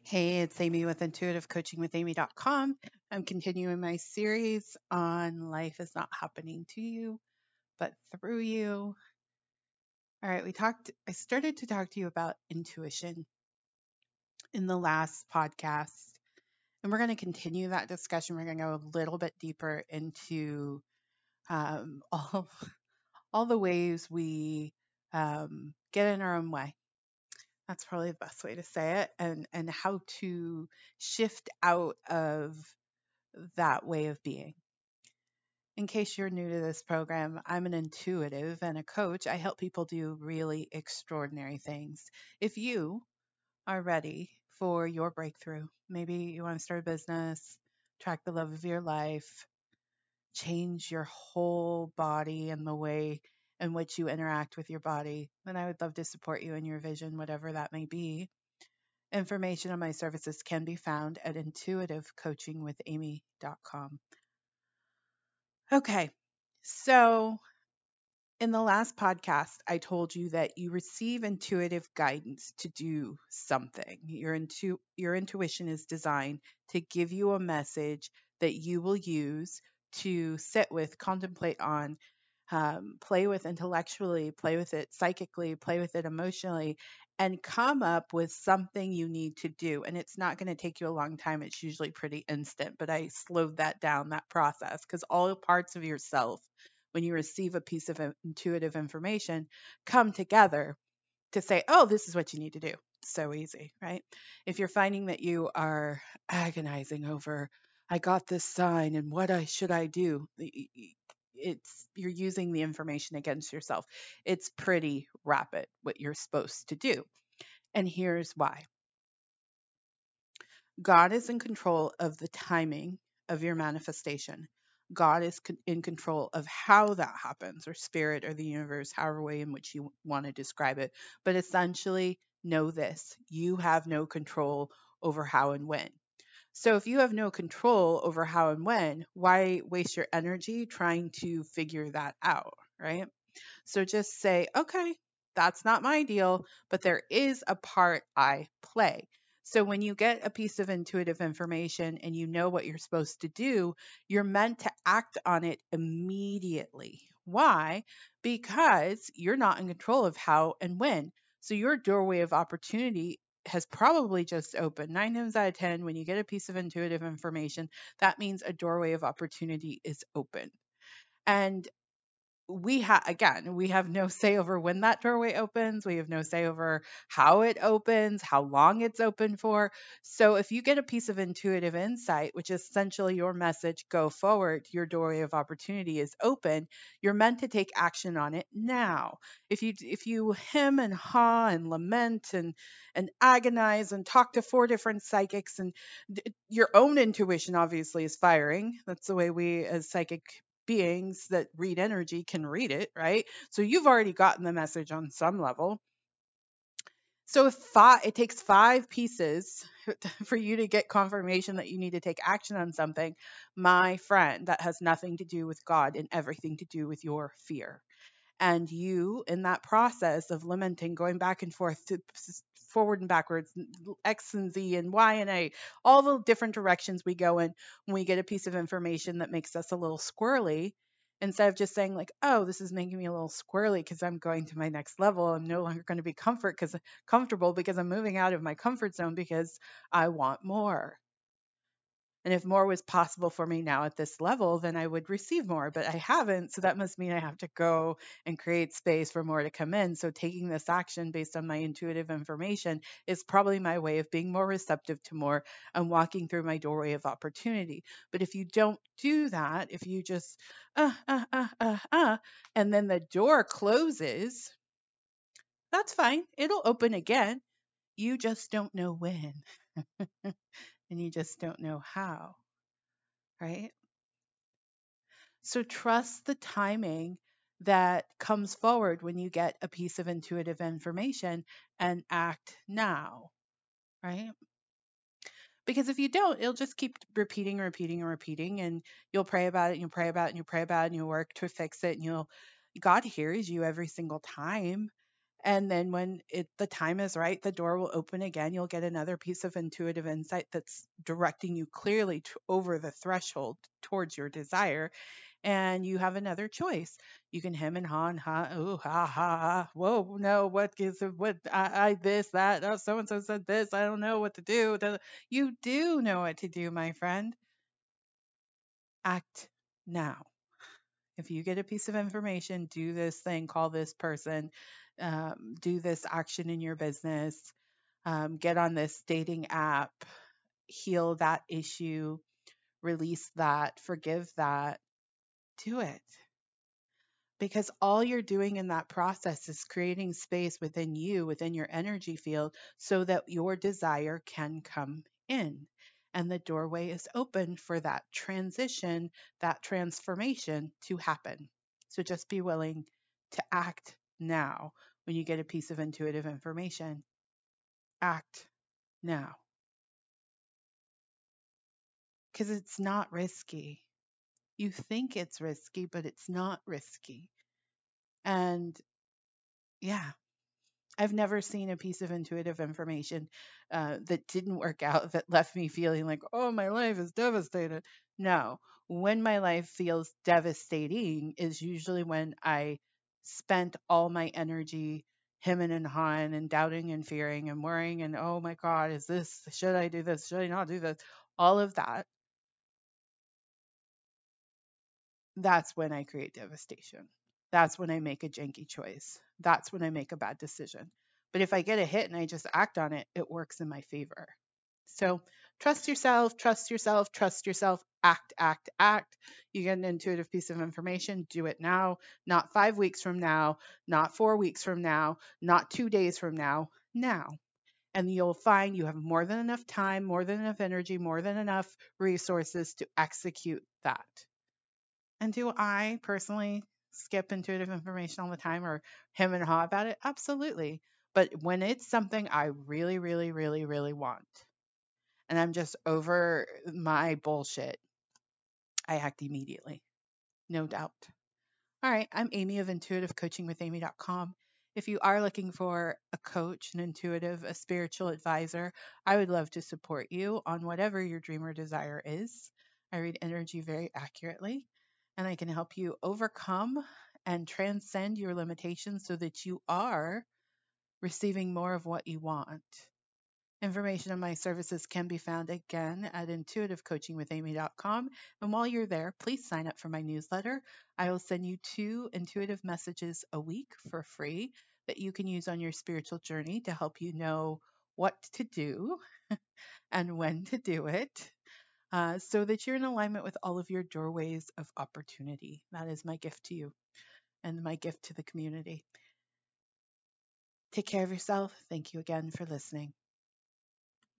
Hey, it's Amy with intuitivecoachingwithamy.com. I'm continuing my series on life is not happening to you, but through you. All right, I started to talk to you about intuition in the last podcast, and we're going to continue that discussion. We're going to go a little bit deeper into um, all, all the ways we get in our own way. That's probably the best way to say it, and how to shift out of that way of being. In case you're new to this program, I'm an intuitive and a coach. I help people do really extraordinary things. If you are ready for your breakthrough, maybe you want to start a business, track the love of your life, change your whole body and the way in which you interact with your body, then I would love to support you in your vision, whatever that may be. Information on my services can be found at intuitivecoachingwithamy.com. Okay, so in the last podcast, I told you that you receive intuitive guidance to do something. Your intuition is designed to give you a message that you will use to sit with, contemplate on, play with intellectually, play with it psychically, play with it emotionally, and come up with something you need to do. And it's not going to take you a long time. It's usually pretty instant, but I slowed that down, that process, because all parts of yourself, when you receive a piece of intuitive information, come together to say, oh, this is what you need to do. So easy, right? If you're finding that you are agonizing over, I got this sign and should I do? It's you're using the information against yourself. It's pretty rapid what you're supposed to do. And here's why. God is in control of the timing of your manifestation. God is in control of how that happens, or spirit, or the universe, however way in which you want to describe it. But essentially, know this: you have no control over how and when. So if you have no control over how and when, why waste your energy trying to figure that out, right? So just say, okay, that's not my deal, but there is a part I play. So when you get a piece of intuitive information and you know what you're supposed to do, you're meant to act on it immediately. Why? Because you're not in control of how and when. So your doorway of opportunity has probably just opened. 9 times out of 10, when you get a piece of intuitive information, that means a doorway of opportunity is open. And we have no say over when that doorway opens. We have no say over how it opens, how long it's open for. So if you get a piece of intuitive insight, which is essentially your message, go forward, your doorway of opportunity is open, you're meant to take action on it now. If you hem and haw and lament and agonize and talk to four different psychics, and your own intuition obviously is firing. That's the way we as psychic beings that read energy can read it, right? So you've already gotten the message on some level. So if it takes 5 pieces for you to get confirmation that you need to take action on something, my friend, that has nothing to do with God and everything to do with your fear. And you, in that process of lamenting, going back and forth to forward and backwards, X and Z and Y and A, all the different directions we go in, when we get a piece of information that makes us a little squirrely, instead of just saying like, oh, this is making me a little squirrely because I'm going to my next level, I'm no longer going to be comfortable because I'm moving out of my comfort zone because I want more. And if more was possible for me now at this level, then I would receive more, but I haven't. So that must mean I have to go and create space for more to come in. So taking this action based on my intuitive information is probably my way of being more receptive to more and walking through my doorway of opportunity. But if you don't do that, if you just, and then the door closes, that's fine. It'll open again. You just don't know when, and you just don't know how, right? So trust the timing that comes forward when you get a piece of intuitive information and act now, right? Because if you don't, it'll just keep repeating, repeating, and repeating, and you'll pray about it, and you'll pray about it, and you'll pray about it, and you'll work to fix it, and God hears you every single time. And then when the time is right, the door will open again. You'll get another piece of intuitive insight that's directing you clearly over the threshold towards your desire. And you have another choice. You can hem and ha and ha, ooh, ha, ha, ha. Whoa, no, what gives it, what, this, that, oh, so and so said this. I don't know what to do. You do know what to do, my friend. Act now. If you get a piece of information, do this thing, call this person, do this action in your business, get on this dating app, heal that issue, release that, forgive that, do it. Because all you're doing in that process is creating space within you, within your energy field, so that your desire can come in. And the doorway is open for that transition, that transformation to happen. So just be willing to act now when you get a piece of intuitive information. Act now. Because it's not risky. You think it's risky, but it's not risky. And yeah, I've never seen a piece of intuitive information that didn't work out that left me feeling like, oh, my life is devastated. No, when my life feels devastating is usually when I spent all my energy hemming and hawing and doubting and fearing and worrying and, oh my God, should I do this? Should I not do this? All of that. That's when I create devastation. That's when I make a janky choice. That's when I make a bad decision. But if I get a hit and I just act on it, it works in my favor. So trust yourself, trust yourself, trust yourself, act, act, act. You get an intuitive piece of information, do it now, not 5 weeks from now, not 4 weeks from now, not 2 days from now, now. And you'll find you have more than enough time, more than enough energy, more than enough resources to execute that. And do I personally skip intuitive information all the time or hem and haw about it? Absolutely. But when it's something I really, really, really, really want, and I'm just over my bullshit, I act immediately. No doubt. All right. I'm Amy of intuitivecoachingwithamy.com. If you are looking for a coach, an intuitive, a spiritual advisor, I would love to support you on whatever your dream or desire is. I read energy very accurately, and I can help you overcome and transcend your limitations so that you are receiving more of what you want. Information on my services can be found again at intuitivecoachingwithamy.com. And while you're there, please sign up for my newsletter. I will send you 2 intuitive messages a week for free that you can use on your spiritual journey to help you know what to do and when to do it, so that you're in alignment with all of your doorways of opportunity. That is my gift to you and my gift to the community. Take care of yourself. Thank you again for listening.